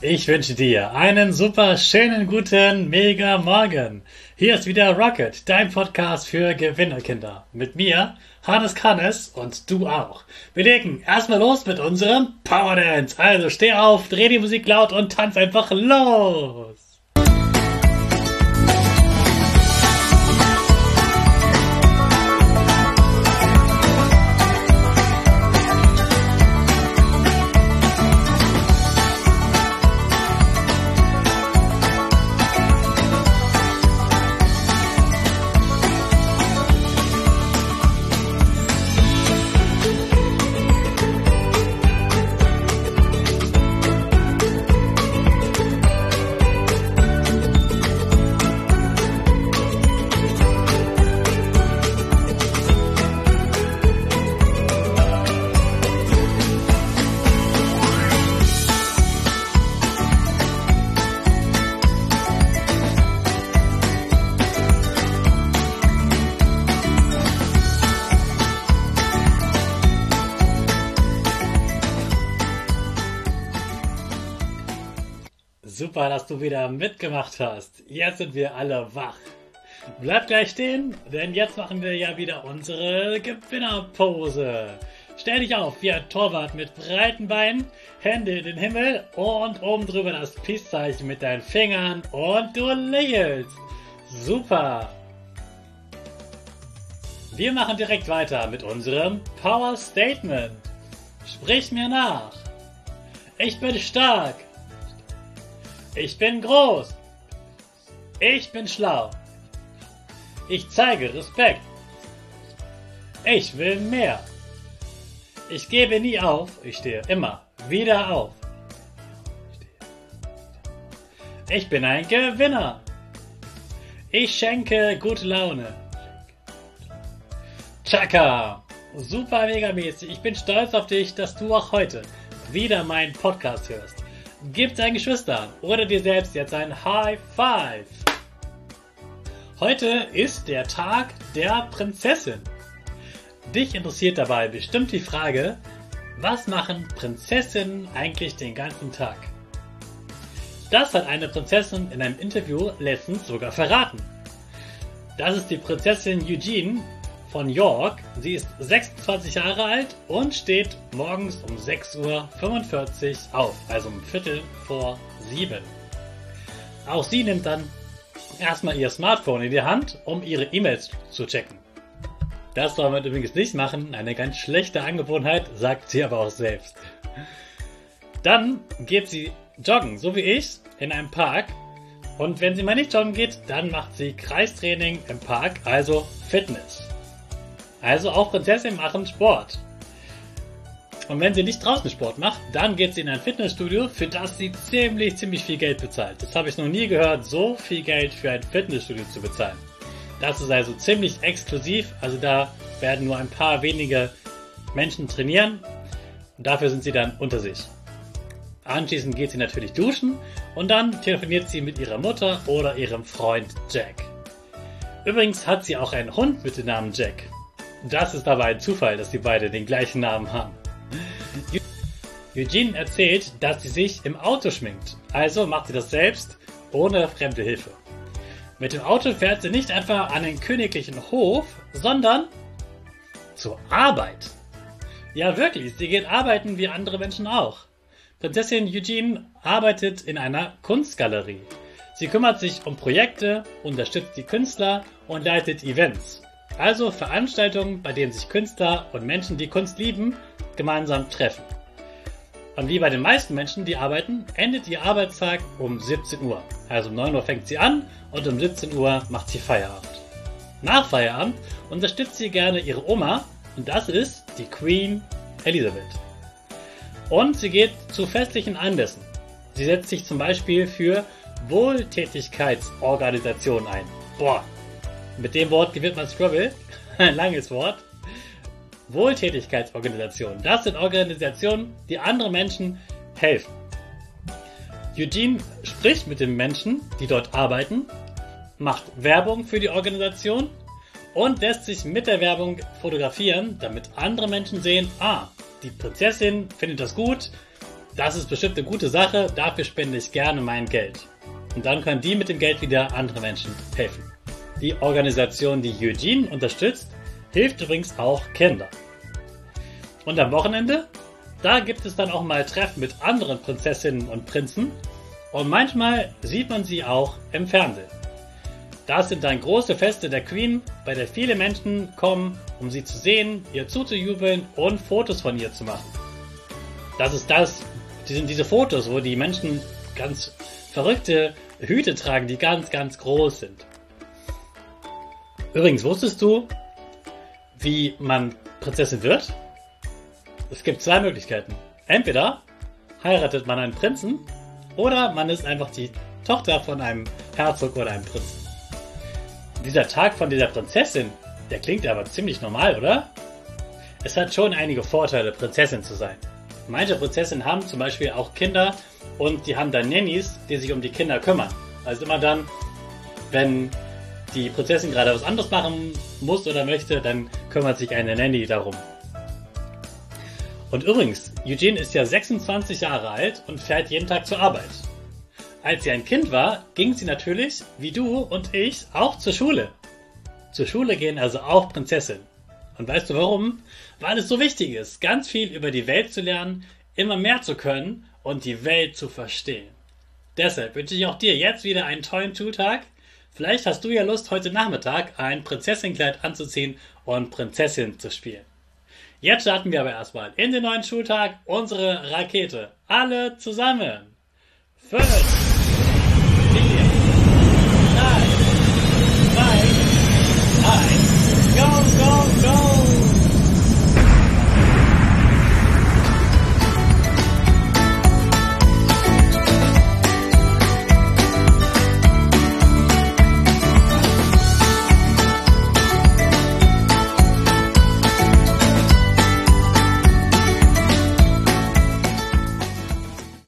Ich wünsche dir einen super schönen guten Mega Morgen. Hier ist wieder Rocket, dein Podcast für Gewinnerkinder. Mit mir, Hannes Kannes und du auch. Wir legen erstmal los mit unserem Power Dance. Also steh auf, dreh die Musik laut und tanz einfach los. Super, dass du wieder mitgemacht hast. Jetzt sind wir alle wach. Bleib gleich stehen, denn jetzt machen wir ja wieder unsere Gewinnerpose. Stell dich auf wie ein Torwart mit breiten Beinen, Hände in den Himmel und oben drüber das Peace-Zeichen mit deinen Fingern und du lächelst. Super. Wir machen direkt weiter mit unserem Power Statement. Sprich mir nach. Ich bin stark. Ich bin groß. Ich bin schlau. Ich zeige Respekt. Ich will mehr. Ich gebe nie auf. Ich stehe immer wieder auf. Ich bin ein Gewinner. Ich schenke gute Laune. Chaka. Super mega mäßig. Ich bin stolz auf dich, dass du auch heute wieder meinen Podcast hörst. Gib deinen Geschwistern oder dir selbst jetzt ein High Five. Heute ist der Tag der Prinzessin. Dich interessiert dabei bestimmt die Frage, was machen Prinzessinnen eigentlich den ganzen Tag? Das hat eine Prinzessin in einem Interview letztens sogar verraten. Das ist die Prinzessin Eugenie von York. Sie ist 26 Jahre alt und steht morgens um 6:45 Uhr auf, also um 6:45. Auch sie nimmt dann erstmal ihr Smartphone in die Hand, um ihre E-Mails zu checken. Das soll man übrigens nicht machen, eine ganz schlechte Angewohnheit, sagt sie aber auch selbst. Dann geht sie joggen, so wie ich, in einem Park. Und wenn sie mal nicht joggen geht, dann macht sie Kreistraining im Park, also Fitness. Also auch Prinzessinnen machen Sport. Und wenn sie nicht draußen Sport macht, dann geht sie in ein Fitnessstudio, für das sie ziemlich viel Geld bezahlt. Das habe ich noch nie gehört, so viel Geld für ein Fitnessstudio zu bezahlen. Das ist also ziemlich exklusiv, also da werden nur ein paar wenige Menschen trainieren und dafür sind sie dann unter sich. Anschließend geht sie natürlich duschen und dann telefoniert sie mit ihrer Mutter oder ihrem Freund Jack. Übrigens hat sie auch einen Hund mit dem Namen Jack. Das ist aber ein Zufall, dass sie beide den gleichen Namen haben. Eugenie erzählt, dass sie sich im Auto schminkt. Also macht sie das selbst, ohne fremde Hilfe. Mit dem Auto fährt sie nicht einfach an den königlichen Hof, sondern zur Arbeit. Ja wirklich, sie geht arbeiten wie andere Menschen auch. Prinzessin Eugenie arbeitet in einer Kunstgalerie. Sie kümmert sich um Projekte, unterstützt die Künstler und leitet Events. Also Veranstaltungen, bei denen sich Künstler und Menschen, die Kunst lieben, gemeinsam treffen. Und wie bei den meisten Menschen, die arbeiten, endet ihr Arbeitstag um 17 Uhr. Also um 9 Uhr fängt sie an und um 17 Uhr macht sie Feierabend. Nach Feierabend unterstützt sie gerne ihre Oma und das ist die Queen Elizabeth. Und sie geht zu festlichen Anlässen. Sie setzt sich zum Beispiel für Wohltätigkeitsorganisationen ein. Boah, mit dem Wort gewinnt man Scrabble. Ein langes Wort. Wohltätigkeitsorganisationen. Das sind Organisationen, die anderen Menschen helfen. Eugenie spricht mit den Menschen, die dort arbeiten, macht Werbung für die Organisation und lässt sich mit der Werbung fotografieren, damit andere Menschen sehen, die Prinzessin findet das gut, das ist bestimmt eine gute Sache, dafür spende ich gerne mein Geld. Und dann können die mit dem Geld wieder anderen Menschen helfen. Die Organisation, die Eugene unterstützt, hilft übrigens auch Kindern. Und am Wochenende, da gibt es dann auch mal Treffen mit anderen Prinzessinnen und Prinzen und manchmal sieht man sie auch im Fernsehen. Das sind dann große Feste der Queen, bei der viele Menschen kommen, um sie zu sehen, ihr zuzujubeln und Fotos von ihr zu machen. Die sind diese Fotos, wo die Menschen ganz verrückte Hüte tragen, die ganz, ganz groß sind. Übrigens, wusstest du, wie man Prinzessin wird? Es gibt zwei Möglichkeiten. Entweder heiratet man einen Prinzen oder man ist einfach die Tochter von einem Herzog oder einem Prinzen. Dieser Tag von dieser Prinzessin, der klingt aber ziemlich normal, oder? Es hat schon einige Vorteile, Prinzessin zu sein. Manche Prinzessinnen haben zum Beispiel auch Kinder und die haben dann Nannies, die sich um die Kinder kümmern. Also immer dann, wenn die Prinzessin gerade was anderes machen muss oder möchte, dann kümmert sich eine Nanny darum. Und übrigens, Eugene ist ja 26 Jahre alt und fährt jeden Tag zur Arbeit. Als sie ein Kind war, ging sie natürlich, wie du und ich, auch zur Schule. Zur Schule gehen also auch Prinzessinnen. Und weißt du warum? Weil es so wichtig ist, ganz viel über die Welt zu lernen, immer mehr zu können und die Welt zu verstehen. Deshalb wünsche ich auch dir jetzt wieder einen tollen Schultag. Vielleicht hast du ja Lust, heute Nachmittag ein Prinzessinnenkleid anzuziehen und Prinzessin zu spielen. Jetzt starten wir aber erstmal in den neuen Schultag unsere Rakete. Alle zusammen. 5,